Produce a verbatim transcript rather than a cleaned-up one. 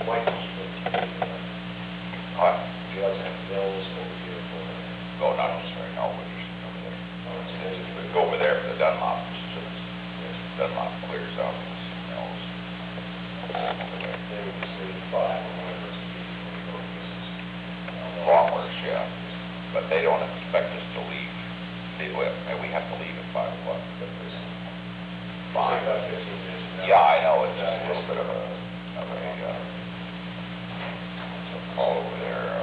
Why can't you put T V in? What? You guys have bills over here for it. Go not necessarily, no, we just over there. Oh, it's It's- We go over there for the Dunlop, so it's, Dunlop clears out the smells. Over there. They would just leave five or whatever it's be when you go to business. Farmers, yeah, but they don't expect us to leave. They, well, we have to leave at five o'clock, but this Five, fine. about fifteen minutes. an hour. Yeah, I know, it's Yeah, just a little bit of a, of a, uh, so call over there,